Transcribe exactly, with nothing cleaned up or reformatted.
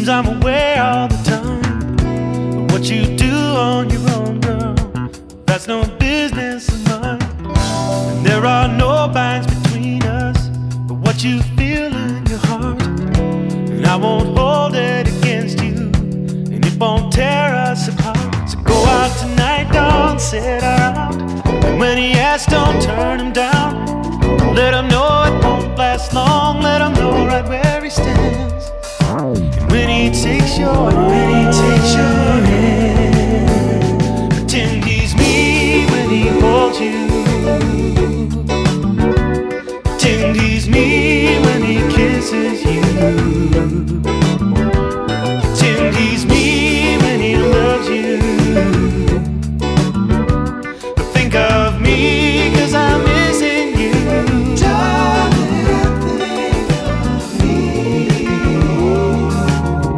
I'm aware all the time. But what you do on your own, girl, that's no business of mine. And there are no binds between us, but what you feel in your heart, and I won't hold it against you, and it won't tear us apart. So go out tonight, dog, set her out. And when he asks, don't turn him down. Let him know it won't last long. Let him know right where he stands. And when he takes your hand,